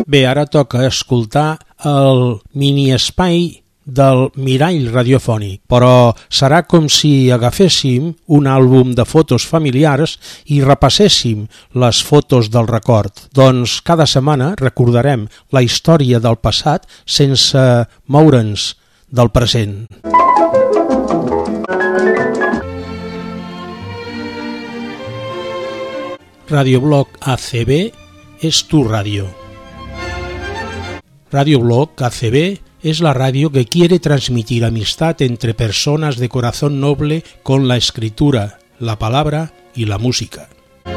Bé, ara toca escoltar el mini-espai del mirall radiofònic, però serà com si agaféssim un àlbum de fotos familiars i repasséssim les fotos del record. Doncs cada setmana recordarem la història del passat sense moure'ns del present. Radioblog ACB és tu ràdio. Radioblog ACB es la radio que quiere transmitir amistad entre personas de corazón noble con la escritura, la palabra y la música.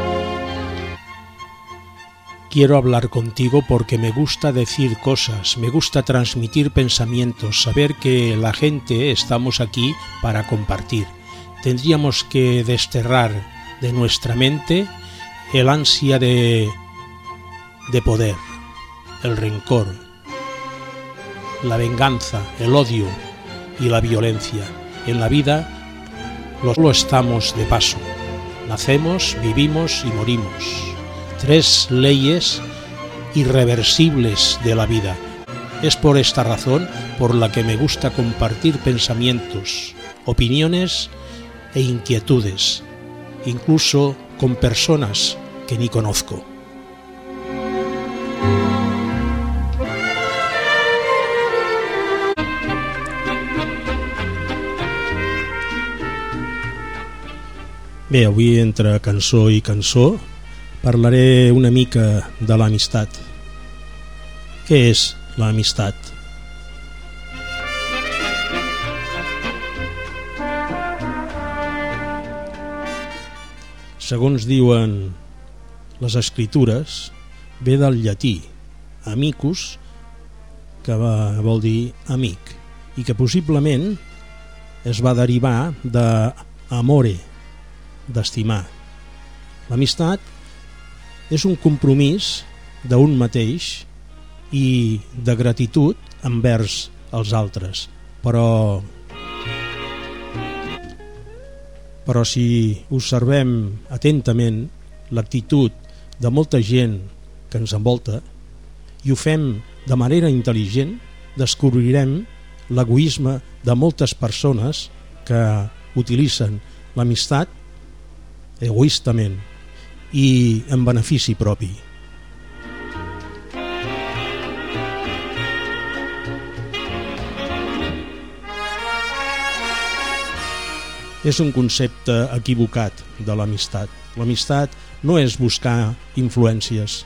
Quiero hablar contigo porque me gusta decir cosas, me gusta transmitir pensamientos, saber que la gente estamos aquí para compartir. Tendríamos que desterrar de nuestra mente el ansia de poder, el rencor, la venganza, el odio y la violencia. En la vida solo estamos de paso. Nacemos, vivimos y morimos. 3 leyes irreversibles de la vida. Es por esta razón por la que me gusta compartir pensamientos, opiniones e inquietudes, incluso con personas que ni conozco. Bé, avui entre cançó i cançó parlaré una mica de l'amistat. Què és l'amistat? Segons diuen les escritures, ve del llatí amicus, que vol dir amic, i que possiblement es va derivar d'amore, d'estimar. L'amistat és un compromís d'un mateix i de gratitud envers els altres, però si observem atentament l'actitud de molta gent que ens envolta i ho fem de manera intel·ligent, descobrirem l'egoisme de moltes persones que utilitzen l'amistat egoistament i en benefici propi. És un concepte equivocat de l'amistat. L'amistat no és buscar influències.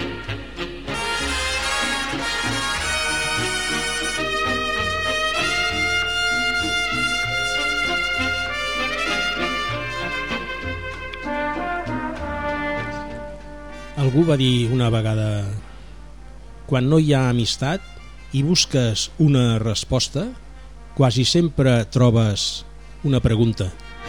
Algú va dir una vegada: quan no hi ha amistat i busques una resposta, quasi sempre trobes una pregunta.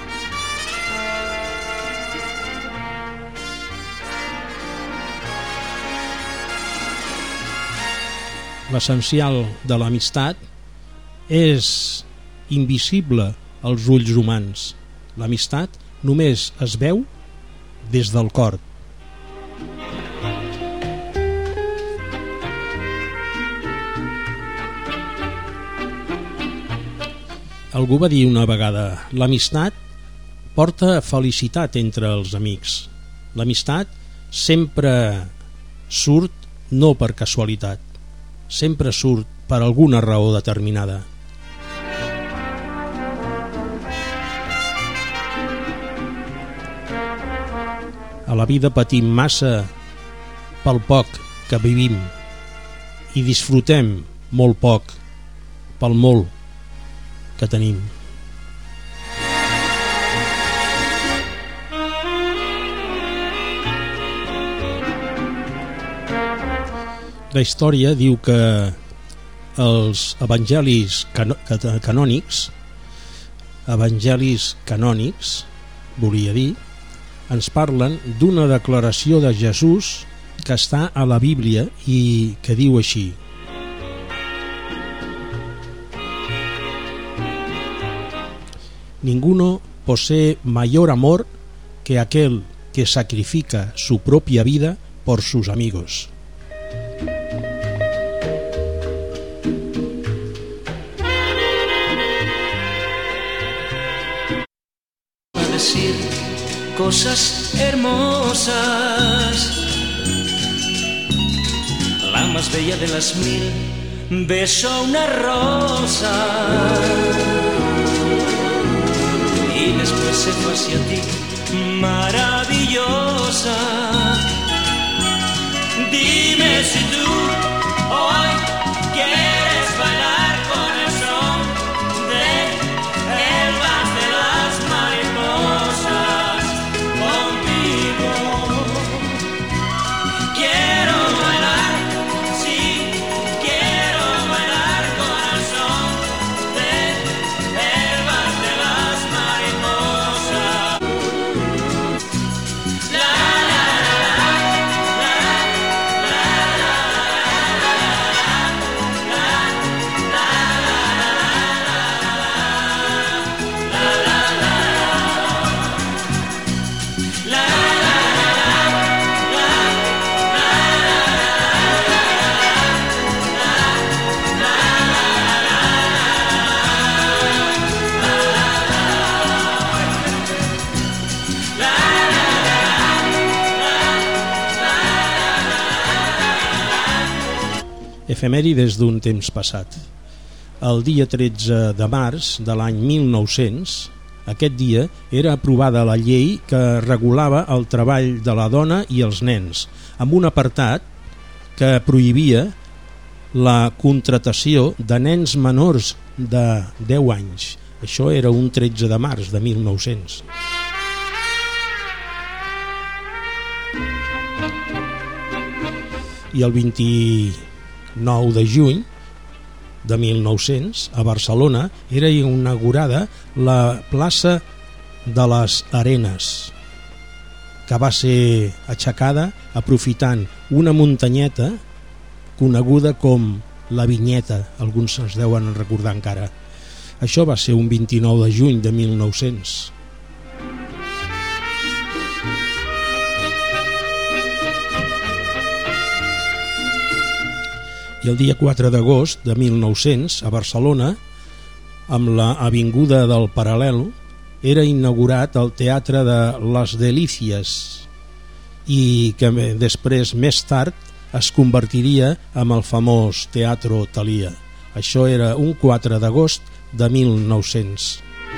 L'essencial de l'amistat és invisible als ulls humans. L'amistat només es veu des del cor. Algú va dir una vegada: l'amistat porta felicitat entre els amics. L'amistat sempre surt no per casualitat, sempre surt per alguna raó determinada. A la vida patim massa pel poc que vivim i disfrutem molt poc pel molt que tenim. La història diu que els evangelis canònics, volia dir, ens parlen d'una declaració de Jesús que està a la Bíblia i que diu així: Ninguno posee mayor amor que aquel que sacrifica su propia vida por sus amigos. cosas hermosas. La más bella de las mil besó una rosa y después se fue hacia ti, maravillosa. Dime si tú hoy quieres bailar con el son del vals de las mariposas conmigo. Quiero bailar, sí, quiero bailar con el son del vals de las mariposas. La la Efemèrides d'un temps passat. El dia 13 de març de l'any 1900, aquest dia era aprovada la llei que regulava el treball de la dona i els nens, amb un apartat que prohibia la contractació de nens menors de 10 anys. Això era un 13 de març de 1900. I el 29 de juny de 1900, a Barcelona, era inaugurada la plaça de les Arenes, que va ser aixecada aprofitant una muntanyeta coneguda com la Vinyeta. Alguns es deuen recordar encara. Això va ser un 29 de juny de 1900. I el dia 4 d'agost de 1900, a Barcelona, amb la Avinguda del Paral·lel, era inaugurat el Teatre de les Delícies i que després, més tard, es convertiria en el famós Teatro Thalia. Això era un 4 d'agost de 1900.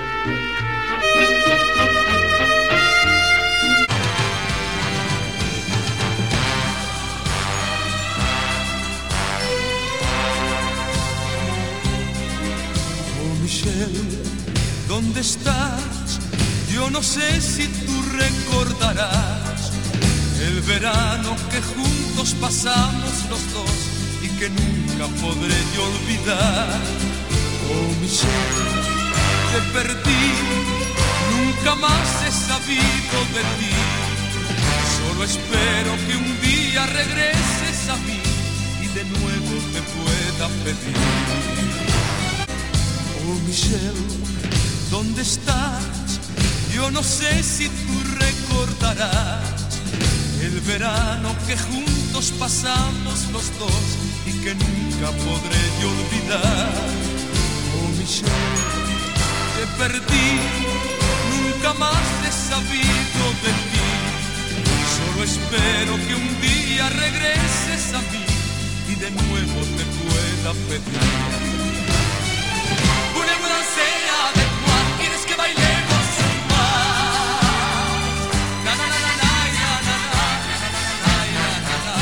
¿Dónde estás? Yo no sé si tú recordarás el verano que juntos pasamos los dos y que nunca podré yo olvidar. Oh Michelle, te perdí, nunca más he sabido de ti. Solo espero que un día regreses a mí y de nuevo te pueda pedir. Oh Michelle, ¿dónde estás? Yo no sé si tú recordarás el verano que juntos pasamos los dos y que nunca podré yo olvidar. Oh Michelle, te perdí, nunca más he sabido de ti. Solo espero que un día regreses a mí y de nuevo te pueda pedir. Una sea de cual quieres que bailemos más. Na na na na na na na na na.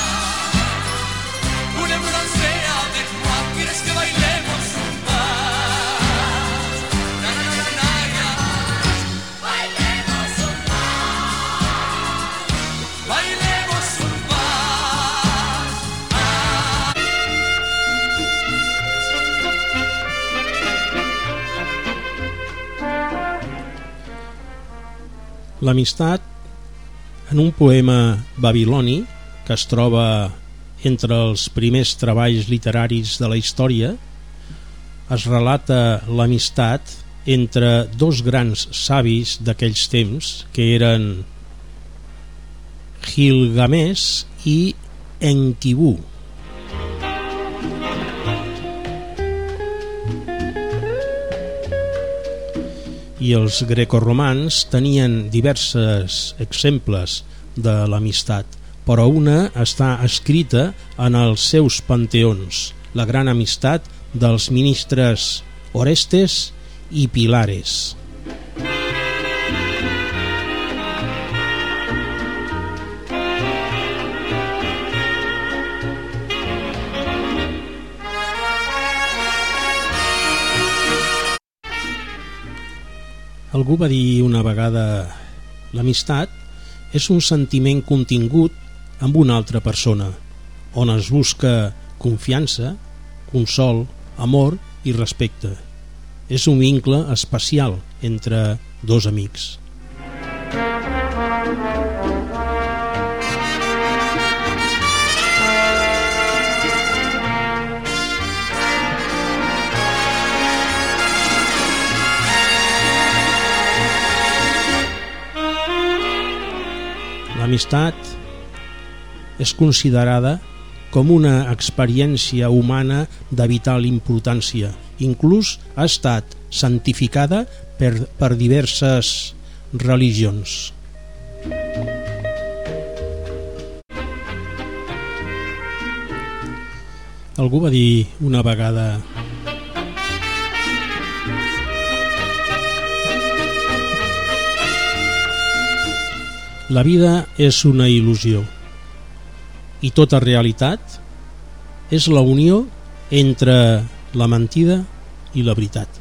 Una sea de cual quieres que bailemos más. Na na na na na. Bailemos un más. Bailemos un más. L'amistat, en un poema babiloni que es troba entre els primers treballs literaris de la història, es relata l'amistat entre dos grans savis d'aquells temps, que eren Gilgamés i Enkidu. I i els grecorromans tenien diversos exemples de l'amistat, però una està escrita en els seus panteons, la gran amistat dels ministres Orestes i Pilares. Algú va dir una vegada: l'amistat és un sentiment contingut amb una altra persona, on es busca confiança, consol, amor i respecte. És un vincle especial entre dos amics. L'amistat és considerada com una experiència humana de vital importància. Inclús ha estat santificada per diverses religions. Algú va dir una vegada: la vida és una il·lusió i tota realitat és la unió entre la mentida i la veritat.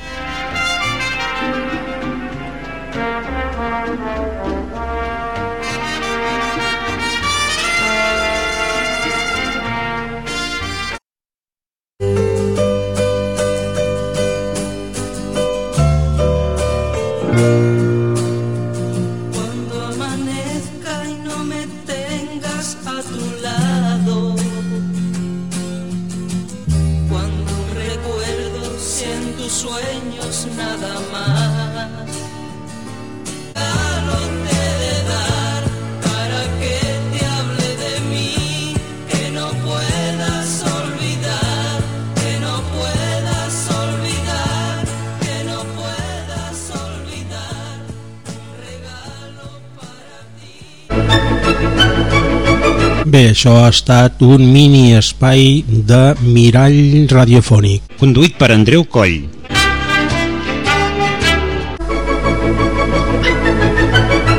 Bé, això ha estat un mini espai de Mirall Radiofònic. Conduït per Andreu Coll.